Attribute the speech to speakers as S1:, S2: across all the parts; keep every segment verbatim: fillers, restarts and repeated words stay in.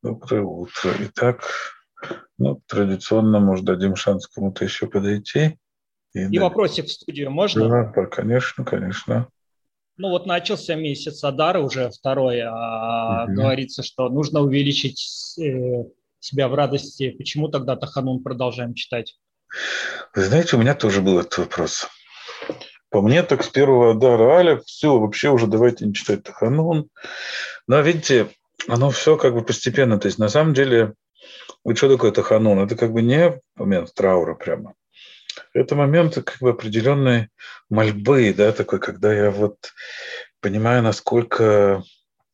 S1: Доброе утро. Итак, ну, традиционно, может, дадим шанс кому-то еще подойти. И,
S2: И
S1: дадим.
S2: вопросик в студию можно?
S1: Да, да, конечно, конечно.
S2: Ну вот начался месяц Адара, уже второй, а
S1: Мгм.
S2: говорится, что нужно увеличить э, себя в радости. Почему тогда Таханун продолжаем читать?
S1: Вы знаете, у меня тоже был этот вопрос. По мне, так с первого дара Аля, все, вообще уже давайте не читать Таханун. Но, видите, оно все как бы постепенно. То есть, на самом деле, вот что такое Таханун? Это как бы не момент траура прямо. Это момент как бы определенной мольбы, да, такой, когда я вот понимаю, насколько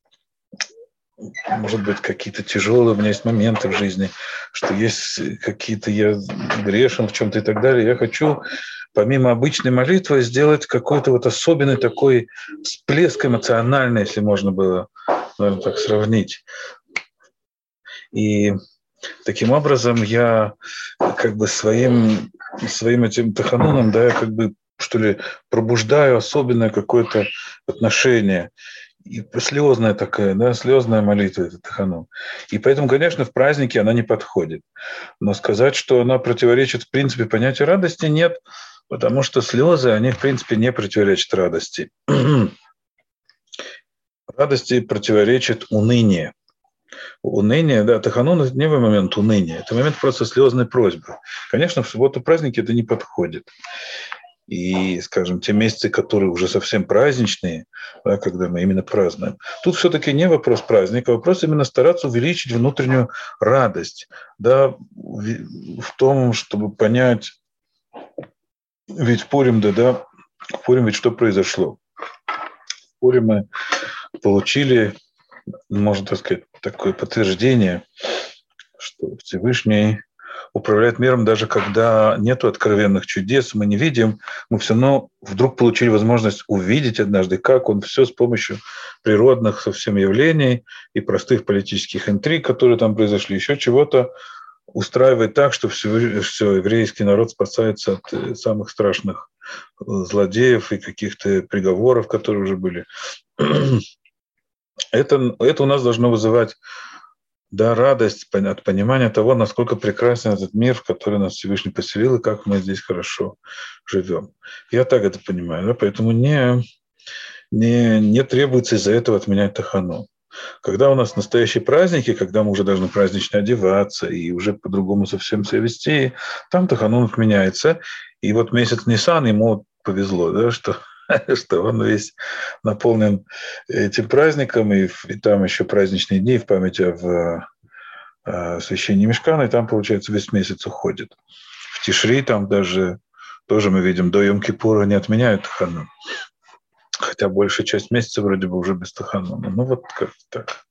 S1: может быть, какие-то тяжелые у меня есть моменты в жизни, что есть какие-то, я грешен в чем-то и так далее. Я хочу, помимо обычной молитвы, сделать какой-то вот особенный такой всплеск эмоциональный, если можно было, наверное, так сравнить. И таким образом я как бы своим, своим этим тахануном, да, я как бы, что ли, пробуждаю особенное какое-то отношение. И слезная такая, да, слезная молитва, это таханун. И поэтому, конечно, в празднике она не подходит. Но сказать, что она противоречит, в принципе, понятию радости, нет, потому что слезы, они, в принципе, не противоречат радости. Радости противоречит уныние. Уныние, да, таханун – это не момент уныния, это момент просто слезной просьбы. Конечно, в субботу праздники это не подходит. И, скажем, те месяцы, которые уже совсем праздничные, да, когда мы именно празднуем. Тут все-таки не вопрос праздника, а вопрос именно стараться увеличить внутреннюю радость, да, в том, чтобы понять, ведь в Пурим, да, да, в Пурим ведь что произошло? В Пурим мы получили, можно так сказать, такое подтверждение, что Всевышний управляет миром, даже когда нет откровенных чудес, мы не видим, мы все равно вдруг получили возможность увидеть однажды, как он все с помощью природных совсем явлений и простых политических интриг, которые там произошли, еще чего-то, устраивает так, что все, все еврейский народ спасается от самых страшных злодеев и каких-то приговоров, которые уже были. Это, это у нас должно вызывать, да, радость от понимания того, насколько прекрасен этот мир, в который нас Всевышний поселил, и как мы здесь хорошо живем. Я так это понимаю, да? Поэтому не, не, не требуется из-за этого отменять тахану. Когда у нас настоящие праздники, когда мы уже должны празднично одеваться и уже по-другому совсем себя вести, там таханун отменяется. И вот месяц Нисан ему повезло, да, что что он весь наполнен этим праздником, и, и там еще праздничные дни в память о освящении мишкана, и там, получается, весь месяц уходит. В Тишри там даже тоже мы видим, до Йом-Кипура не отменяют тахану. Хотя большая часть месяца вроде бы уже без тахануна. Ну вот как так.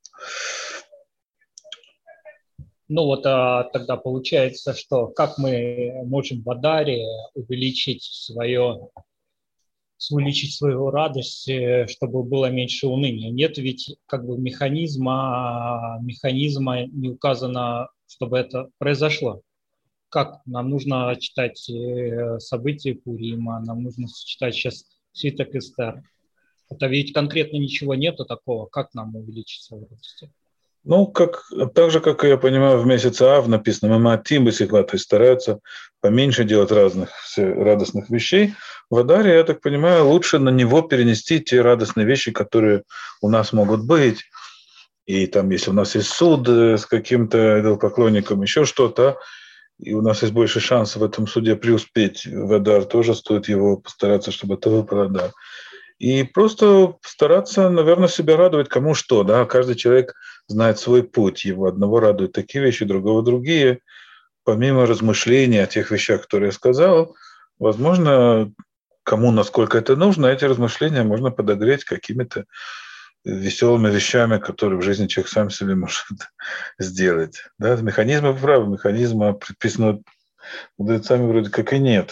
S2: Ну вот а, тогда получается, что как мы можем в Адаре увеличить свое увеличить свою радость, э, чтобы было меньше уныния. Нет ведь как бы механизма, механизма не указано, чтобы это произошло. Как нам нужно читать э, события Пурима, нам нужно читать сейчас свиток Эстер. Это ведь конкретно ничего нету такого, как нам увеличить свою радость.
S1: Ну, как, так же, как я понимаю, в месяце Ав написано, Маматим Басихла, то есть стараются поменьше делать разных радостных вещей. В Адаре, я так понимаю, лучше на него перенести те радостные вещи, которые у нас могут быть. И там, если у нас есть суд с каким-то идолопоклонником, еще что-то, и у нас есть больше шансов в этом суде преуспеть в Адар, тоже стоит его постараться, чтобы это выпало, да. И просто стараться, наверное, себя радовать кому что, да. Каждый человек знает свой путь. Его одного радуют такие вещи, другого другие. Помимо размышлений о тех вещах, которые я сказал, возможно, кому насколько это нужно, эти размышления можно подогреть какими-то веселыми вещами, которые в жизни человек сам себе может сделать. Да, механизма, правда, механизма предписанного мудрецами вроде как и нет.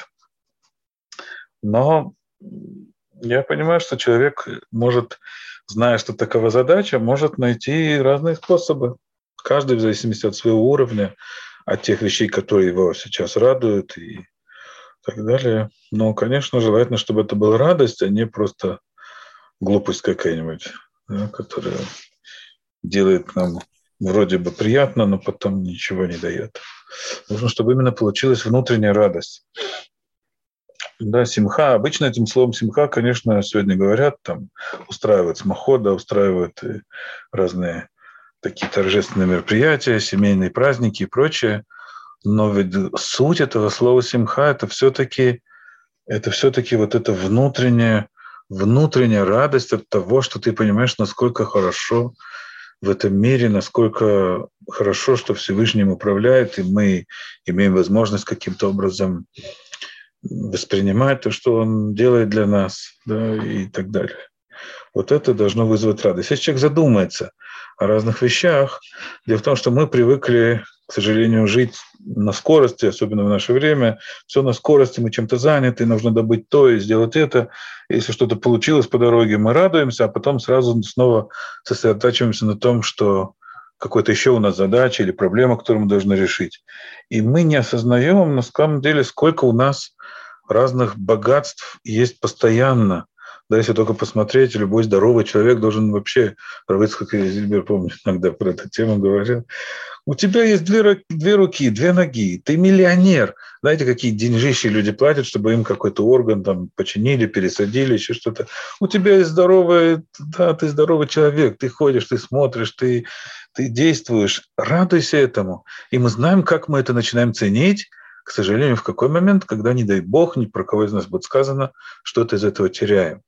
S1: Но я понимаю, что человек может, зная, что такова задача, может найти разные способы. Каждый в зависимости от своего уровня, от тех вещей, которые его сейчас радуют и так далее. Но, конечно, желательно, чтобы это была радость, а не просто глупость какая-нибудь, да, которая делает нам вроде бы приятно, но потом ничего не дает. Нужно, чтобы именно получилась внутренняя радость. Да, симха. Обычно этим словом симха, конечно, сегодня говорят, там устраивают смахода, устраивают разные такие торжественные мероприятия, семейные праздники и прочее. Но ведь суть этого слова симха – это все-таки это все-таки вот эта внутренняя, внутренняя радость от того, что ты понимаешь, насколько хорошо в этом мире, насколько хорошо, что Всевышний им управляет, и мы имеем возможность каким-то образом воспринимать то, что он делает для нас, да, и так далее. Вот это должно вызвать радость. Если человек задумается о разных вещах, дело в том, что мы привыкли, к сожалению, жить на скорости, особенно в наше время. Все на скорости, мы чем-то заняты, нужно добыть то и сделать это. Если что-то получилось по дороге, мы радуемся, а потом сразу снова сосредотачиваемся на том, что какой-то еще у нас задача или проблема, которую мы должны решить. И мы не осознаем, на самом деле, сколько у нас разных богатств есть постоянно. Да, если только посмотреть, любой здоровый человек должен вообще, Равицкак и Зильбер, помню, иногда про эту тему говорил, у тебя есть две, две руки, две ноги, ты миллионер. Знаете, какие деньжищи люди платят, чтобы им какой-то орган там починили, пересадили, еще что-то. У тебя есть здоровый, да, ты здоровый человек, ты ходишь, ты смотришь, ты, ты действуешь. Радуйся этому. И мы знаем, как мы это начинаем ценить, к сожалению, в какой момент, когда, не дай бог, ни про кого из нас будет сказано, что-то из этого теряем.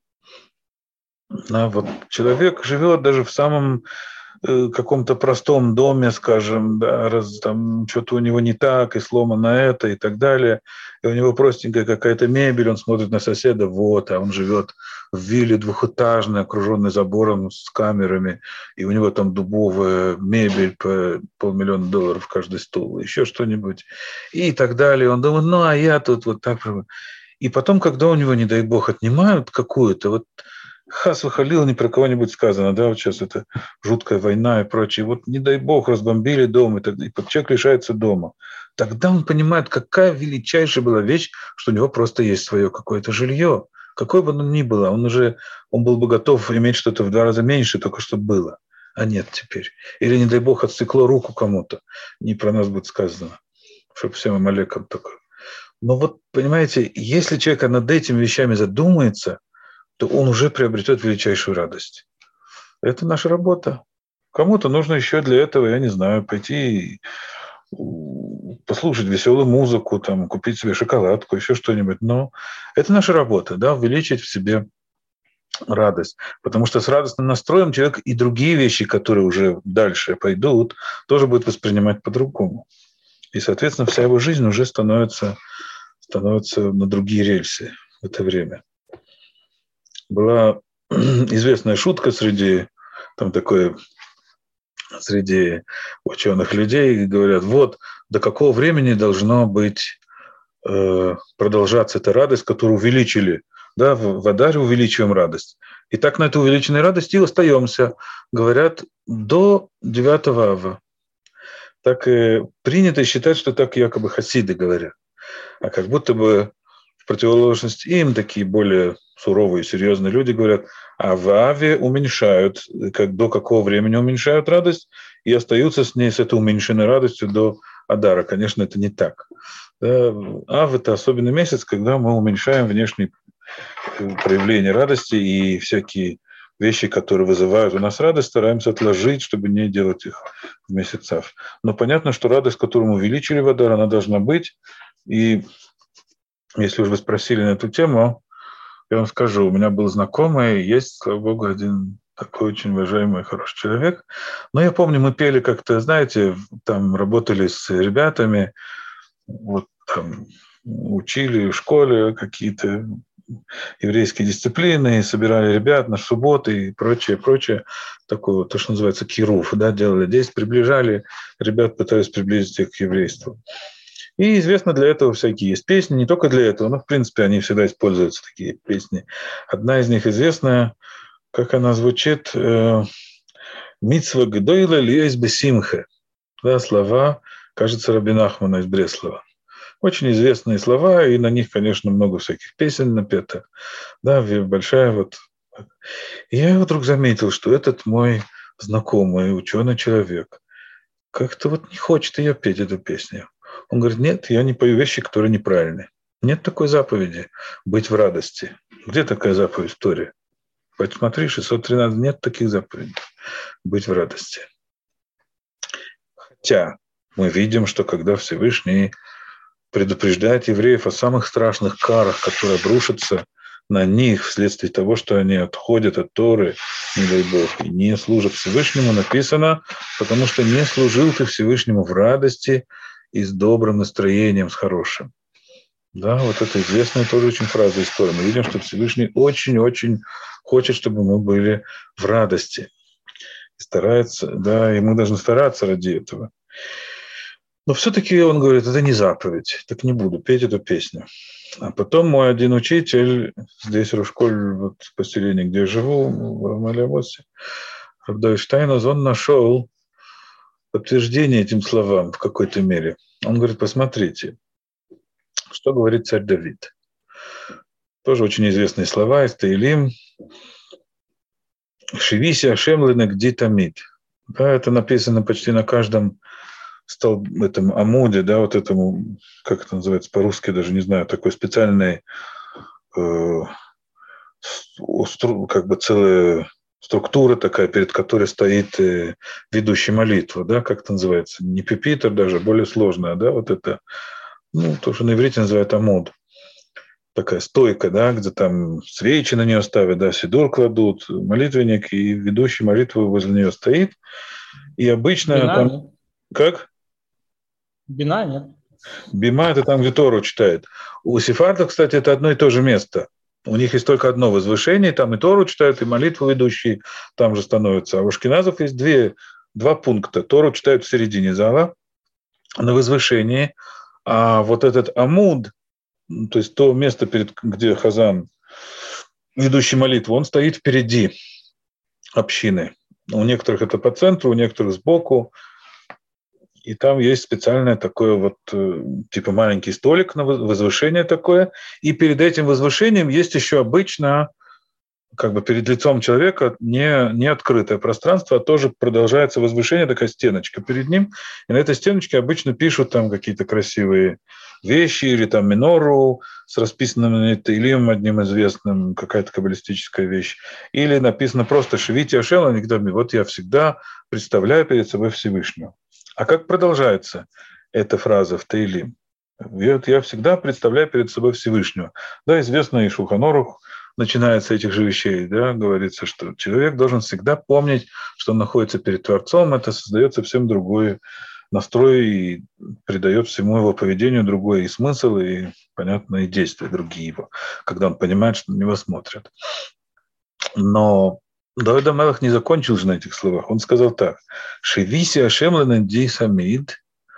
S1: А вот человек живет даже в самом э, каком-то простом доме, скажем, да, раз там что-то у него не так, и сломано это, и так далее, и у него простенькая какая-то мебель, он смотрит на соседа, вот, а он живет в вилле двухэтажной, окруженной забором с камерами, и у него там дубовая мебель по полмиллиона долларов каждый стул, еще что-нибудь, и так далее. Он думает, ну, а я тут вот так. И потом, когда у него, не дай бог, отнимают какую-то, вот хас выхалил, ни про кого-нибудь сказано, да, вот сейчас это жуткая война и прочее. Вот не дай бог разбомбили дом, и, так, и человек лишается дома. Тогда он понимает, какая величайшая была вещь, что у него просто есть свое какое-то жилье. Какое бы оно ни было, он уже он был бы готов иметь что-то в два раза меньше, только что было. А нет теперь. Или, не дай бог, отсекло руку кому-то. Не про нас будет сказано. Чтобы всем Амалеком такое. Но вот, понимаете, если человек над этими вещами задумается, то он уже приобретет величайшую радость. Это наша работа. Кому-то нужно еще для этого, я не знаю, пойти послушать веселую музыку, там, купить себе шоколадку, еще что-нибудь. Но это наша работа, да, увеличить в себе радость. Потому что с радостным настроем человек и другие вещи, которые уже дальше пойдут, тоже будет воспринимать по-другому. И, соответственно, вся его жизнь уже становится, становится на другие рельсы в это время. Была известная шутка среди, там такое, среди ученых людей, говорят, вот до какого времени должно быть э, продолжаться эта радость, которую увеличили. Да, в, в Адаре увеличиваем радость. И так на этой увеличенной радости и остаемся. Говорят, до девятого ава. Так и принято считать, что так якобы хасиды говорят. А как будто бы в противоположность им такие более суровые, серьезные люди говорят, а в Аве уменьшают, как, до какого времени уменьшают радость, и остаются с ней, с этой уменьшенной радостью до Адара. Конечно, это не так. Да, Ав – это особенный месяц, когда мы уменьшаем внешние проявления радости и всякие вещи, которые вызывают у нас радость, стараемся отложить, чтобы не делать их в месяц Ав. Но понятно, что радость, которую мы увеличили в Адар, она должна быть. И если уж вы спросили на эту тему, я вам скажу, у меня был знакомый, есть, слава богу, один такой очень уважаемый, хороший человек. Но я помню, мы пели как-то, знаете, там работали с ребятами, вот там учили в школе какие-то еврейские дисциплины, собирали ребят на субботы и прочее, прочее. Такое, то, что называется кируф, да, делали здесь, приближали, ребят пытались приблизить их к еврейству. И известно, для этого всякие есть песни, не только для этого, но, в принципе, они всегда используются, такие песни. Одна из них известная, как она звучит, «Мицва гдойла лиэс бесимхе». Да, слова, кажется, Раби Нахмана из Бреслова. Очень известные слова, и на них, конечно, много всяких песен напето. Да, большая вот. И я вдруг заметил, что этот мой знакомый ученый человек как-то вот не хочет ее петь, эту песню. Он говорит, нет, я не пою вещи, которые неправильные. Нет такой заповеди быть в радости. Где такая заповедь в Торе? Посмотри, шестьсот тринадцать, нет таких заповедей быть в радости. Хотя мы видим, что когда Всевышний предупреждает евреев о самых страшных карах, которые обрушатся на них вследствие того, что они отходят от Торы, не дай Бог, и не служат Всевышнему, написано, потому что не служил ты Всевышнему в радости и с добрым настроением, с хорошим. Да, вот это известная тоже очень фраза из Торы. Мы видим, что Всевышний очень-очень хочет, чтобы мы были в радости. И старается, да, и мы должны стараться ради этого. Но все-таки он говорит, это не заповедь, так не буду петь эту песню. А потом мой один учитель, здесь в школе, вот в поселении, где я живу, в Малявосе, Рав Штайнус, он нашел подтверждение этим словам в какой-то мере. Он говорит, посмотрите, что говорит царь Давид. Тоже очень известные слова из Таилим. «Шивиси Ашем ленегди тамид». Да, это написано почти на каждом столб, этом амуде, да, вот этому, как это называется по-русски, даже не знаю, такой специальный, э, как бы целая структура такая, перед которой стоит э, ведущий молитву, да, как это называется, не пюпитр даже, более сложная, да, вот это, ну, то, что на иврите называют амуд. Такая стойка, да, где там свечи на нее ставят, да, сидур кладут, молитвенник, и ведущий молитву возле нее стоит. И обычно
S2: Бина
S1: там...
S2: нет.
S1: Как?
S2: Бина нет.
S1: Бима – это там, где Тору читает. У сефардов, кстати, это одно и то же место. У них есть только одно возвышение, там и Тору читают, и молитву ведущие там же становятся. А у ашкеназов есть две, два пункта. Тору читают в середине зала, на возвышении. А вот этот амуд, то есть то место, перед, где хазан, ведущий молитву, он стоит впереди общины. У некоторых это по центру, у некоторых сбоку. И там есть специальное такое вот, типа маленький столик на возвышение такое. И перед этим возвышением есть еще обычно, как бы перед лицом человека, не, не открытое пространство, а тоже продолжается возвышение, такая стеночка перед ним. И на этой стеночке обычно пишут там какие-то красивые вещи, или там минору с расписанным Таилимом одним известным, какая-то каббалистическая вещь. Или написано просто «Шивити Ашем», вот я всегда представляю перед собой Всевышнего. А как продолжается эта фраза в Таилим? Вот я всегда представляю перед собой Всевышнего. Да, известно и Шулхан Арух начинается этих же вещей, да, говорится, что человек должен всегда помнить, что он находится перед Творцом, это создает совсем другой настрой и придает всему его поведению другой и смысл, и, понятно, и действия другие его, когда он понимает, что на него смотрят. Но Давид ха-Мелех не закончил же на этих словах. Он сказал так. «Шевиси Ашем лененди самид,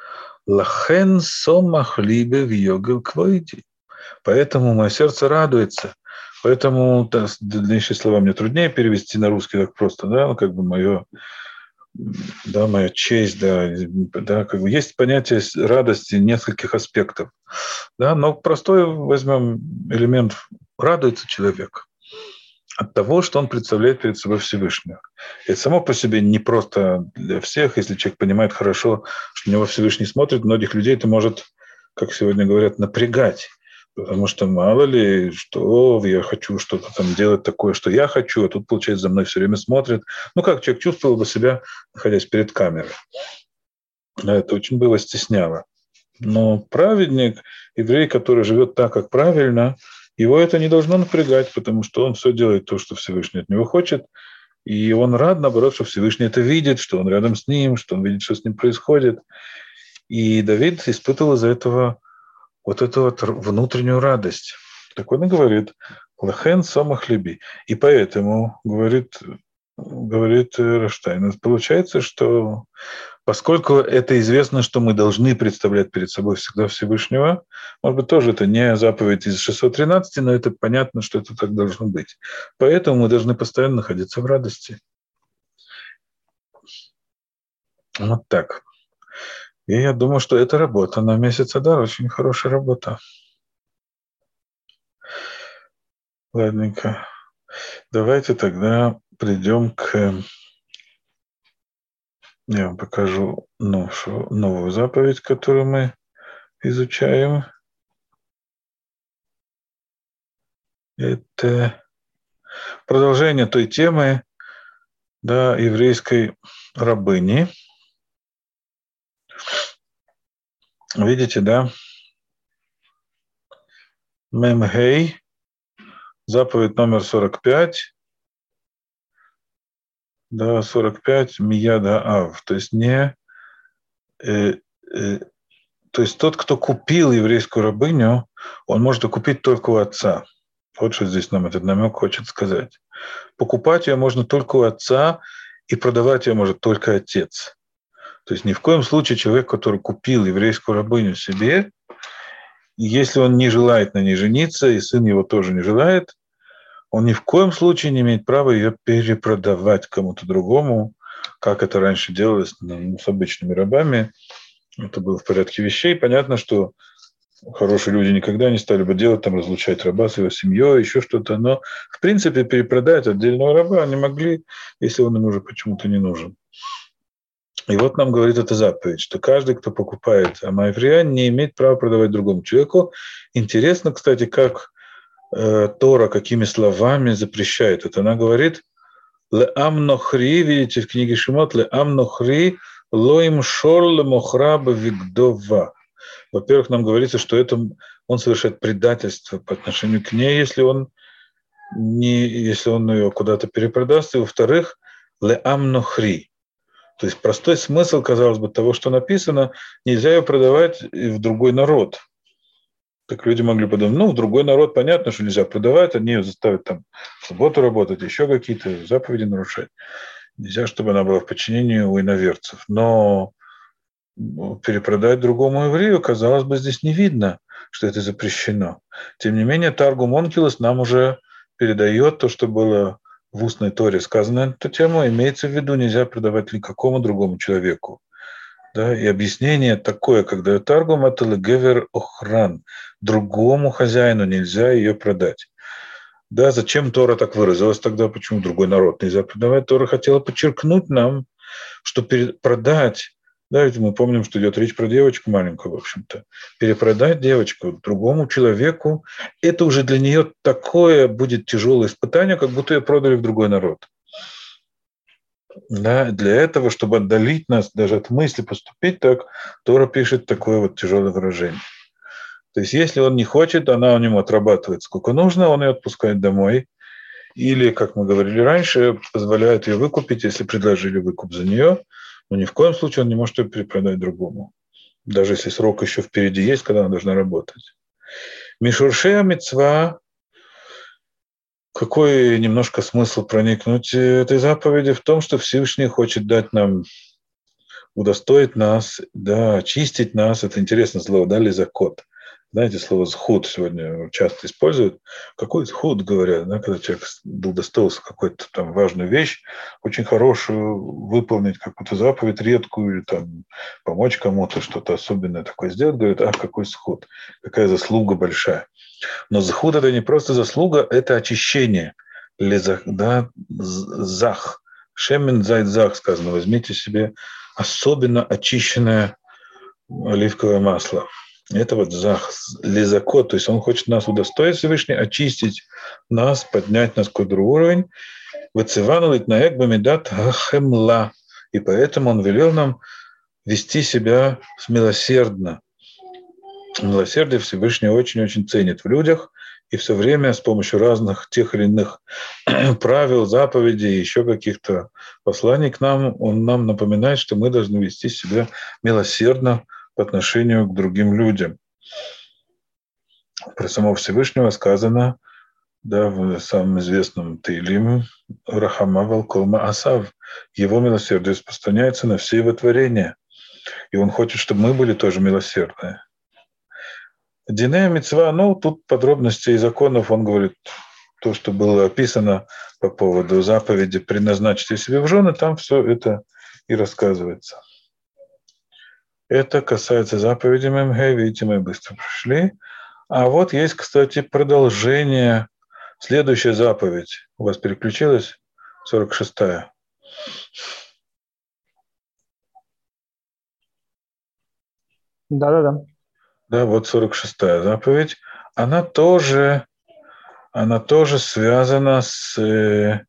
S1: лахен сомах либе в йогел квойди». Поэтому мое сердце радуется. Поэтому да, дальнейшие слова мне труднее перевести на русский так просто, да, ну, как бы мое, да, моя честь, да, да, как бы есть понятие радости нескольких аспектов, да, но простой возьмем элемент, радуется человек от того, что он представляет перед собой Всевышнего. Это само по себе не просто для всех, если человек понимает хорошо, что на него Всевышний смотрит, многих людей это может, как сегодня говорят, напрягать. Потому что мало ли, что я хочу что-то там делать такое, что я хочу, а тут, получается, за мной все время смотрят. Ну, как человек чувствовал бы себя, находясь перед камерой. Это очень было стесняло. Но праведник, еврей, который живет так, как правильно, его это не должно напрягать, потому что он все делает то, что Всевышний от него хочет. И он рад, наоборот, что Всевышний это видит, что он рядом с ним, что он видит, что с ним происходит. И Давид испытывал из-за этого вот эту вот внутреннюю радость. Так он и говорит, лахен самых люби. И поэтому, говорит, говорит Рав Штайнус, получается, что поскольку это известно, что мы должны представлять перед собой всегда Всевышнего, может быть, тоже это не заповедь из шестисот тринадцати, но это понятно, что это так должно быть. Поэтому мы должны постоянно находиться в радости. Вот так. И я думаю, что эта работа на месяц Адар очень хорошая работа. Ладненько. Давайте тогда придем к Я вам покажу новую, новую заповедь, которую мы изучаем. Это продолжение той темы, да, еврейской рабыни. Видите, да? Мемгей, заповедь номер сорок пять. Да, сорок пять Мияда Ав. То есть не... Э, э, то есть тот, кто купил еврейскую рабыню, он может ее купить только у отца. Вот что здесь нам этот намек хочет сказать. Покупать ее можно только у отца, и продавать ее может только отец. То есть ни в коем случае человек, который купил еврейскую рабыню себе, если он не желает на ней жениться, и сын его тоже не желает, он ни в коем случае не имеет права ее перепродавать кому-то другому, как это раньше делалось ну, с обычными рабами. Это было в порядке вещей. Понятно, что хорошие люди никогда не стали бы делать, там, разлучать раба с его семьей, еще что-то. Но, в принципе, перепродать отдельного раба они могли, если он им уже почему-то не нужен. И вот нам говорит эта заповедь, что каждый, кто покупает амаеврия, не имеет права продавать другому человеку. Интересно, кстати, как э, Тора, какими словами запрещает это. Она говорит «Леам нохри», видите, в книге Шимот, «Леам нохри лоим шор лемохраба вигдова». Во-первых, нам говорится, что это он совершает предательство по отношению к ней, если он, не, если он ее куда-то перепродаст. И во-вторых, «Леам нохри». То есть простой смысл, казалось бы, того, что написано, нельзя ее продавать в другой народ. Так люди могли подумать, ну, в другой народ понятно, что нельзя продавать, они ее заставят там в субботу работать, еще какие-то заповеди нарушать. Нельзя, чтобы она была в подчинении у иноверцев. Но перепродать другому еврею, казалось бы, здесь не видно, что это запрещено. Тем не менее, Таргум Онкилос нам уже передает то, что было в устной Торе сказано на эту тему, имеется в виду, нельзя продавать никакому другому человеку. Да, и объяснение такое, когда Таргум, это легевер охран. Другому хозяину нельзя ее продать. Да, зачем Тора так выразилась тогда? Почему другой народ нельзя продавать? Тора хотела подчеркнуть нам, что продать, да, ведь мы помним, что идет речь про девочку маленькую, в общем-то. Перепродать девочку другому человеку, это уже для нее такое будет тяжелое испытание, как будто ее продали в другой народ. Да, для этого, чтобы отдалить нас даже от мысли поступить так, Тора пишет такое вот тяжелое выражение. То есть, если он не хочет, она у него отрабатывает сколько нужно, он ее отпускает домой. Или, как мы говорили раньше, позволяет ее выкупить, если предложили выкуп за нее, но ни в коем случае он не может ее перепродать другому. Даже если срок еще впереди есть, когда она должна работать. Мишуршея мицва. Какой немножко смысл проникнуть этой заповеди в том, что Всевышний хочет дать нам, удостоить нас, да, очистить нас. Это интересное слово, да, лизакот. Знаете, слово «зхуд» сегодня часто используют. Какой зхуд, говорят, да, когда человек удостоился какой-то там важную вещь, очень хорошую, выполнить какую-то заповедь редкую, или там помочь кому-то, что-то особенное такое сделать, говорят, ах, какой зхуд, какая заслуга большая. Но зхуд – это не просто заслуга, это очищение. Лезах, да, зах. Шемен зайд зах сказано. Возьмите себе особенно очищенное оливковое масло. Это вот зах, лизакот, то есть он хочет нас удостоить Всевышний, очистить нас, поднять нас к какой-то уровень. Вациванулит наэк бамидат хемла. И поэтому он велел нам вести себя милосердно. Милосердие Всевышний очень-очень ценит в людях, и все время с помощью разных тех или иных правил, заповедей, еще каких-то посланий к нам, он нам напоминает, что мы должны вести себя милосердно по отношению к другим людям. Про самого Всевышнего сказано, да, в самом известном Теилим, Рахама Валкома Асав, его милосердие распространяется на все его творения, и он хочет, чтобы мы были тоже милосердные. Динея мицва, ну, тут подробностей законов, он говорит, то, что было описано по поводу заповеди «предназначьте себе в жены», там все это и рассказывается. Это касается заповеди ММГ, видите, мы быстро прошли. А вот есть, кстати, продолжение. Следующая заповедь. У вас переключилась? сорок шестая.
S2: Да-да-да.
S1: Да, вот сорок шестая заповедь. Она тоже, она тоже связана с, э,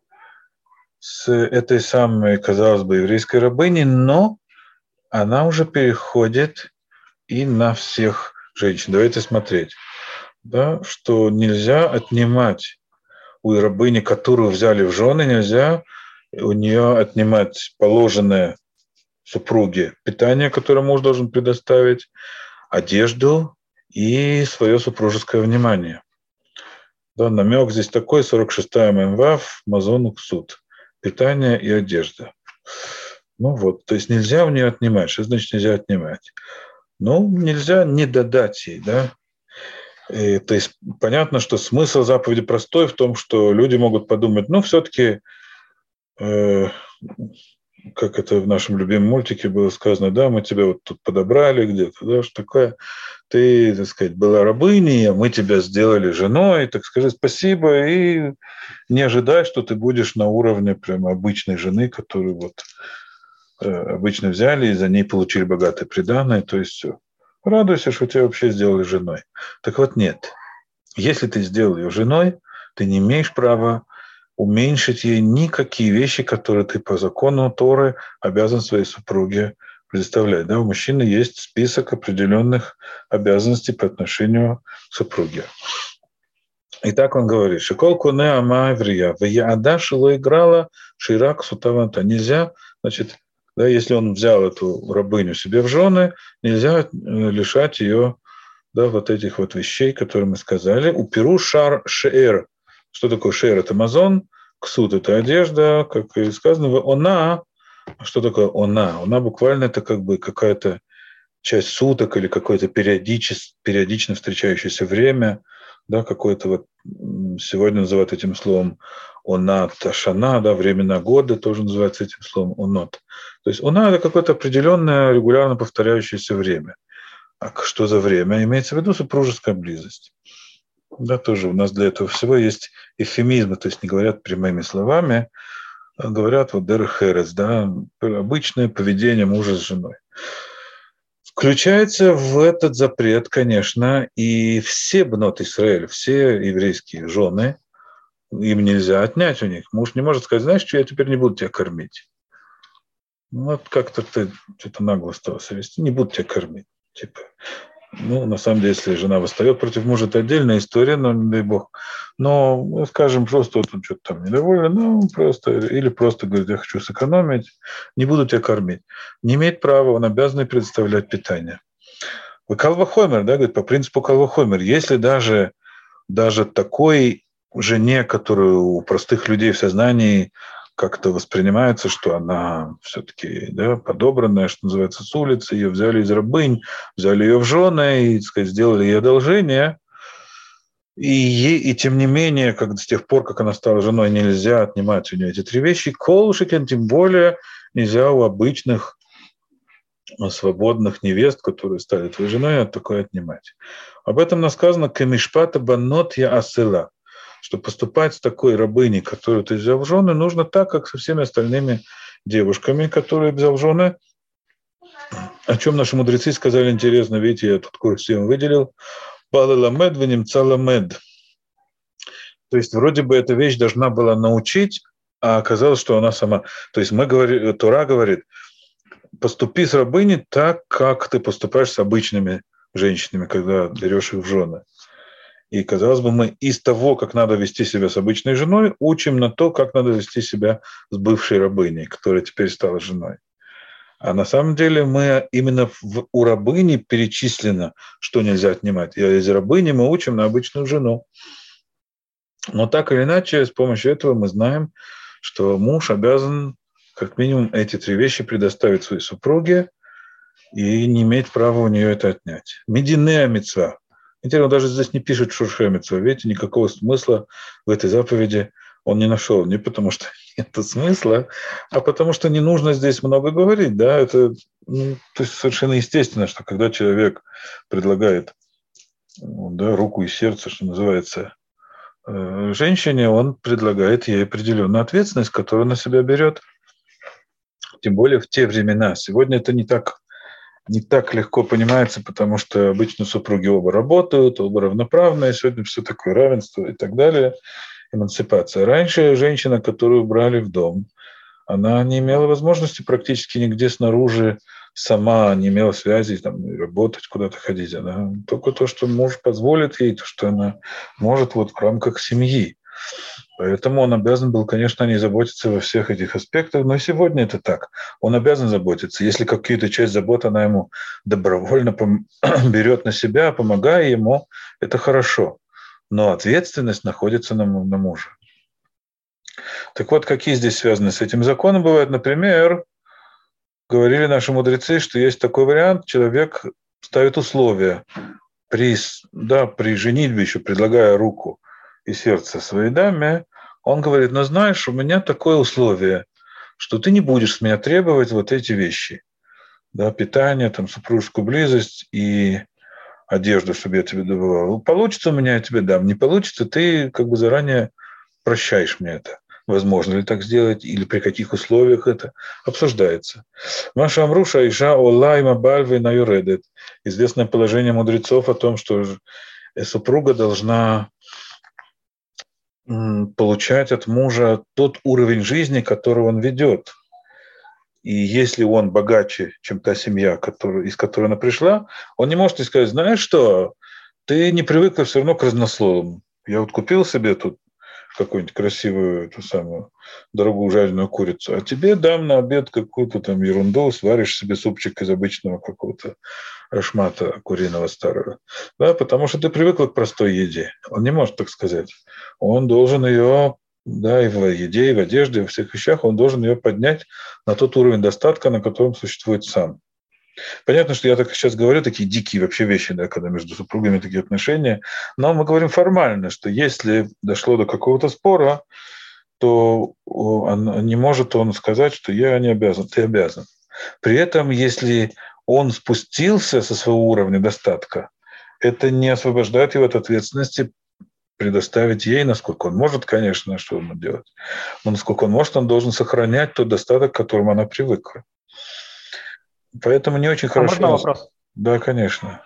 S1: с этой самой, казалось бы, еврейской рабыней, но она уже переходит и на всех женщин. Давайте смотреть, да, что нельзя отнимать у рабыни, которую взяли в жены, нельзя у нее отнимать положенное супруге питание, которое муж должен предоставить, одежду и свое супружеское внимание. Да, намек здесь такой, сорок шестая мемвав, мазон уксут. Питание и одежда. Ну вот, то есть нельзя у нее отнимать. Что значит нельзя отнимать? Ну, нельзя не додать ей, да. И, то есть понятно, что смысл заповеди простой в том, что люди могут подумать, ну, все-таки, э, как это в нашем любимом мультике было сказано, да, мы тебя вот тут подобрали где-то, да, что такое, ты, так сказать, была рабыней, а мы тебя сделали женой, так скажи спасибо и не ожидай, что ты будешь на уровне прямо обычной жены, которую вот э, обычно взяли и за ней получили богатое приданое, то есть все. Радуйся, что тебя вообще сделали женой. Так вот нет. Если ты сделал ее женой, ты не имеешь права уменьшить ей никакие вещи, которые ты по закону Торы обязан своей супруге предоставлять. Да, у мужчины есть список определенных обязанностей по отношению к супруге. И так он говорит, «Шикол куне ама еврия, веяада шило играла ширак сутаванта». Нельзя, значит, да, если он взял эту рабыню себе в жены, нельзя лишать ее, да, вот этих вот вещей, которые мы сказали. Упиру шар шеэр. Что такое шеэр? Это мазон, ксут – это одежда, как и сказано, она. Что такое она? Она буквально это как бы какая-то часть суток или какое-то периодически, периодично встречающееся время, да, какое-то вот сегодня называют этим словом онат ашана, да, времена года тоже называется этим словом онот. То есть она – это какое-то определенное регулярно повторяющееся время. А что за время? Имеется в виду супружеская близость. Да, тоже у нас для этого всего есть эвфемизмы, то есть не говорят прямыми словами, а говорят вот дерехерес, да, обычное поведение мужа с женой. Включается в этот запрет, конечно, и все бнот Исраэль, все еврейские жены, им нельзя отнять у них. Муж не может сказать, знаешь что, я теперь не буду тебя кормить. Вот как-то ты что-то нагло стал себя вести, не буду тебя кормить. Типа, ну, на самом деле, если жена восстает против мужа, это отдельная история, но не дай бог. Но, ну, скажем, просто вот он что-то там недоволен, ну, просто, или просто говорит, я хочу сэкономить, не буду тебя кормить. Не имеет права, он обязан предоставлять питание. Вы калвахомер, да, говорит, по принципу калвахомер, если даже, даже такой жене, которую у простых людей в сознании как-то воспринимается, что она все-таки, да, подобранная, что называется, с улицы, ее взяли из рабынь, взяли ее в жены и, так сказать, сделали ей одолжение. И, ей, и тем не менее, как с тех пор, как она стала женой, нельзя отнимать у нее эти три вещи. Колшикен, тем более, нельзя у обычных свободных невест, которые стали твоей женой, от такое отнимать. Об этом нас сказано «Камишпата банот я асела», что поступать с такой рабыней, которую ты взял в жены, нужно так, как со всеми остальными девушками, которые взял в жены. О чем наши мудрецы сказали интересно, видите, я тут кое-что выделил. «Балаламед венемцаламед». То есть вроде бы эта вещь должна была научить, а оказалось, что она сама. То есть мы говорим, Тора говорит, поступи с рабыней так, как ты поступаешь с обычными женщинами, когда берешь их в жены. И, казалось бы, мы из того, как надо вести себя с обычной женой, учим на то, как надо вести себя с бывшей рабыней, которая теперь стала женой. А на самом деле мы именно в, у рабыни перечислено, что нельзя отнимать. И из рабыни мы учим на обычную жену. Но так или иначе, с помощью этого мы знаем, что муж обязан как минимум эти три вещи предоставить своей супруге и не иметь права у нее это отнять. Мединея мицва. Интересно, он даже здесь не пишет шурше мицва. Видите, никакого смысла в этой заповеди он не нашел. Не потому что нет смысла, а потому что не нужно здесь много говорить. Да? Это ну, то есть совершенно естественно, что когда человек предлагает да, руку и сердце, что называется, женщине, он предлагает ей определенную ответственность, которую на себя берет. Тем более в те времена. Сегодня это не так не так легко понимается, потому что обычно супруги оба работают, оба равноправные, сегодня все такое равенство и так далее, эмансипация. Раньше женщина, которую брали в дом, она не имела возможности практически нигде снаружи сама, не имела связи, там, работать, куда-то ходить. Она только то, что муж позволит ей, то, что она может вот в рамках семьи. Поэтому он обязан был, конечно, о ней заботиться во всех этих аспектах, но и сегодня это так. Он обязан заботиться. Если какую-то часть забот она ему добровольно пом- берет на себя, помогая ему, это хорошо. Но ответственность находится на, на муже. Так вот, какие здесь связаны с этим законом бывают? Например, говорили наши мудрецы, что есть такой вариант, человек ставит условия при, да, при женитьбе еще, предлагая руку и сердце своей даме, он говорит, ну знаешь, у меня такое условие, что ты не будешь с меня требовать вот эти вещи. Да, питание, там, супружескую близость и одежду, чтобы я тебе добывал. Получится у меня, я тебе дам. Не получится, ты как бы заранее прощаешь мне это. Возможно ли так сделать или при каких условиях это обсуждается. Маша Амруша Иша Олайма Бальвы на Юредет. Известное положение мудрецов о том, что супруга должна получать от мужа тот уровень жизни, который он ведет. И если он богаче, чем та семья, который, из которой она пришла, он не может ей сказать, знаешь что, ты не привыкла все равно к разнословам. Я вот купил себе тут какую-нибудь красивую, эту самую дорогую жареную курицу, а тебе дам на обед какую-то там ерунду, сваришь себе супчик из обычного какого-то шмата куриного старого. Да, потому что ты привыкла к простой еде. Он не может так сказать. Он должен ее, да, и в еде, и в одежде, и во всех вещах, он должен ее поднять на тот уровень достатка, на котором существует сам. Понятно, что я так сейчас говорю такие дикие вообще вещи, да, когда между супругами такие отношения, но мы говорим формально, что если дошло до какого-то спора, то он, не может он сказать, что я не обязан, ты обязан. При этом, если он спустился со своего уровня достатка, это не освобождает его от ответственности предоставить ей, насколько он может, конечно, что ему делать, но насколько он может, он должен сохранять тот достаток, к которому она привыкла. Поэтому не очень хорошо.
S2: А можно вопрос?
S1: Да, конечно.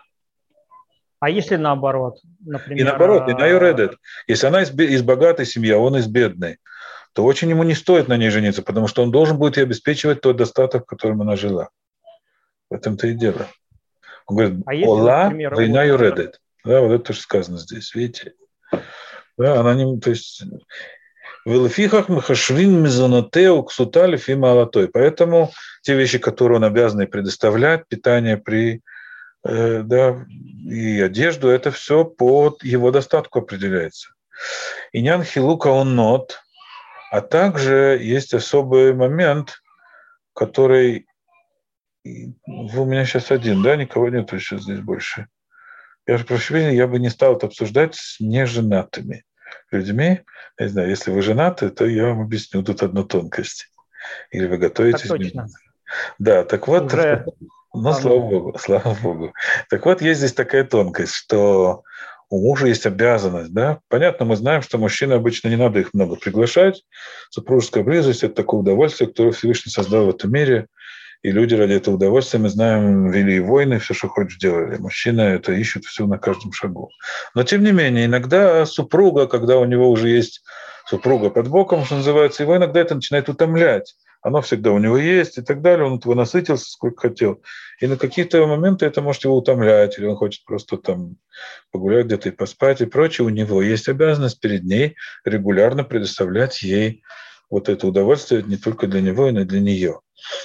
S2: А если наоборот, например...
S1: И наоборот, и на юредет. Если она из, из богатой семьи, а он из бедной, то очень ему не стоит на ней жениться, потому что он должен будет ей обеспечивать тот достаток, которым она жила. В этом-то и дело. Он говорит,
S2: а если,
S1: Ола,
S2: например,
S1: война
S2: вот...
S1: юредет. Да, вот это тоже сказано здесь, видите? Да, она не... То есть... В Элфихах махашвин мезонотеу ксута лефима алатой. Поэтому те вещи, которые он обязан предоставлять, питание при, э, да, и одежду, это все по его достатку определяется. Инян хилука он нот, а также есть особый момент, который... Вы у меня сейчас один, да? Никого нет сейчас здесь больше. Я же прошу прощения, я бы не стал это обсуждать с неженатыми людьми. Я не знаю, если вы женаты, то я вам объясню тут одну тонкость. Или вы готовитесь.
S2: Так точно.
S1: Да, так вот,
S2: Уже
S1: ну, слава Богу, слава Богу. Так вот, есть здесь такая тонкость, что у мужа есть обязанность, да. Понятно, мы знаем, что мужчины обычно не надо их много приглашать. Супружеская близость – это такое удовольствие, которое Всевышний создал в этом мире. И люди ради этого удовольствия, мы знаем, вели и войны, все, что хочешь, делали. Мужчины это ищут все на каждом шагу. Но, тем не менее, иногда супруга, когда у него уже есть супруга под боком, что называется, его иногда это начинает утомлять. Оно всегда у него есть и так далее. Он этого насытился, сколько хотел. И на какие-то моменты это может его утомлять, или он хочет просто там погулять где-то и поспать и прочее. У него есть обязанность перед ней регулярно предоставлять ей вот это удовольствие не только для него, но и для нее.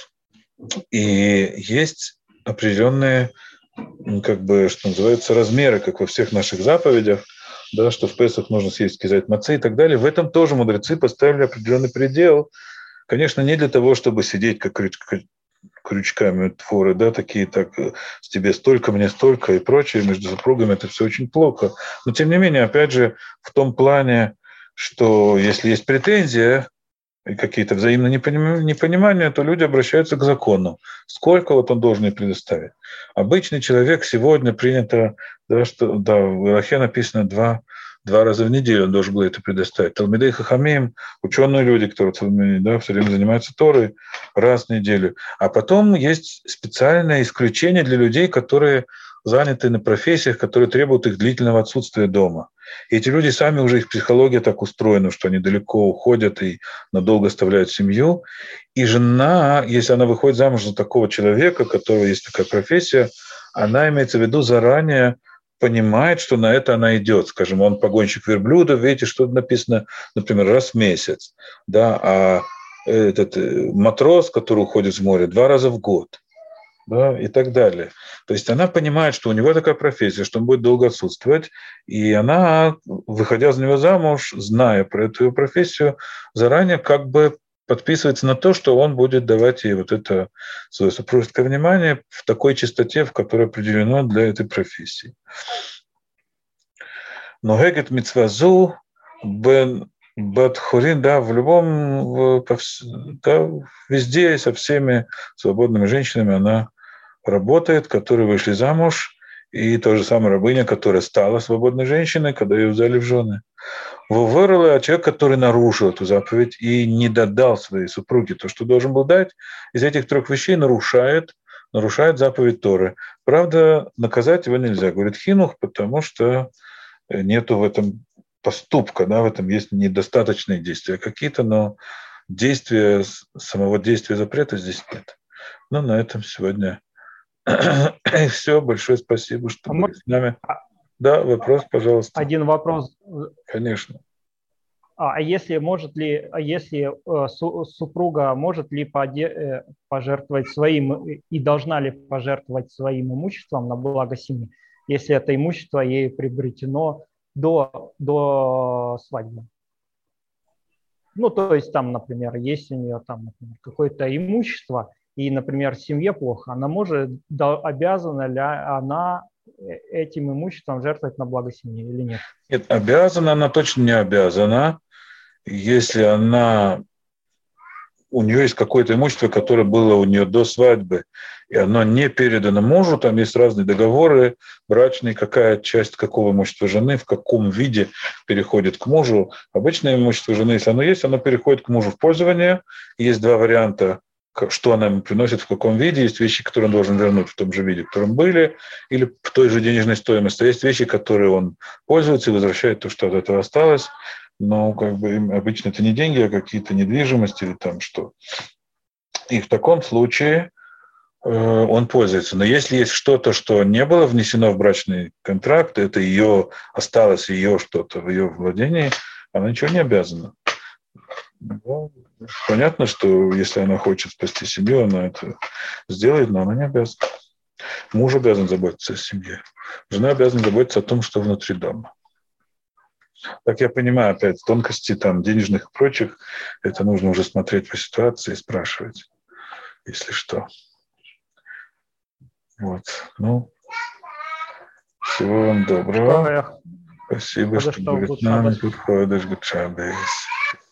S1: И есть определенные, как бы, что называется, размеры, как во всех наших заповедях, да, что в Песах нужно съесть кизайт мацы и так далее. В этом тоже мудрецы поставили определенный предел. Конечно, не для того, чтобы сидеть как крючками творы, да, такие так, с тебе столько, мне столько и прочее, между супругами это все очень плохо. Но, тем не менее, опять же, в том плане, что если есть претензия, и какие-то взаимные непонимания, то люди обращаются к закону. Сколько вот он должен ей предоставить? Обычный человек сегодня принято, да, что да, в Ирахе написано два, два раза в неделю он должен был это предоставить. Талмидей Хахамим, ученые люди, которые, да, все время занимаются Торой, раз в неделю. А потом есть специальное исключение для людей, которые заняты на профессиях, которые требуют их длительного отсутствия дома. И эти люди сами, уже их психология так устроена, что они далеко уходят и надолго оставляют семью. И жена, если она выходит замуж за такого человека, у которого есть такая профессия, она, имеется в виду, заранее понимает, что на это она идет. Скажем, он погонщик верблюдов, видите, что написано, например, раз в месяц. Да, а этот матрос, который уходит в море, два раза в год. Да, и так далее. То есть она понимает, что у него такая профессия, что он будет долго отсутствовать, и она, выходя за него замуж, зная про эту профессию, заранее как бы подписывается на то, что он будет давать ей вот это свое супружеское внимание в такой частоте, в которой определено для этой профессии. Но гегет мицвазу бен Батхурин, да, в любом, да, везде со всеми свободными женщинами она работает, которые вышли замуж, и та же самая рабыня, которая стала свободной женщиной, когда ее взяли в жены. Вырвала человек, который нарушил эту заповедь и не додал своей супруге то, что должен был дать, из этих трех вещей нарушает, нарушает заповедь Торы. Правда, наказать его нельзя, говорит Хинух, потому что нету в этом поступка, да, в этом есть недостаточные действия какие-то, но действия, самого действия запрета здесь нет. Но на этом сегодня все. Большое спасибо, что
S2: а
S1: были с нами. Да, вопрос, пожалуйста.
S2: Один вопрос.
S1: Конечно.
S2: А если может ли, если супруга может ли пожертвовать своим и должна ли пожертвовать своим имуществом на благо семьи, если это имущество ей приобретено до, до свадьбы? Ну, то есть там, например, есть у нее там, например, какое-то имущество, и, например, семье плохо, она может, да, обязана ли она этим имуществом жертвовать на благо семьи или нет?
S1: Нет, обязана она точно не обязана, если она, у нее есть какое-то имущество, которое было у нее до свадьбы, и оно не передано мужу, там есть разные договоры брачные, какая часть какого имущества жены, в каком виде переходит к мужу. Обычное имущество жены, если оно есть, оно переходит к мужу в пользование. Есть два варианта, что она ему приносит, в каком виде. Есть вещи, которые он должен вернуть в том же виде, в котором были, или в той же денежной стоимости. А есть вещи, которые он пользуется и возвращает то, что от этого осталось. Но как бы обычно это не деньги, а какие-то недвижимости или там что. И в таком случае э, он пользуется. Но если есть что-то, что не было внесено в брачный контракт, это ее осталось, ее что-то в ее владении, она ничего не обязана. Ну, понятно, что если она хочет спасти семью, она это сделает, но она не обязана. Муж обязан заботиться о семье. Жена обязана заботиться о том, что внутри дома. Так я понимаю, опять, тонкости там, денежных и прочих, это нужно уже смотреть по ситуации и спрашивать, если что. Вот. Ну, всего вам доброго. Спасибо, что были с нами. Тут ходишь,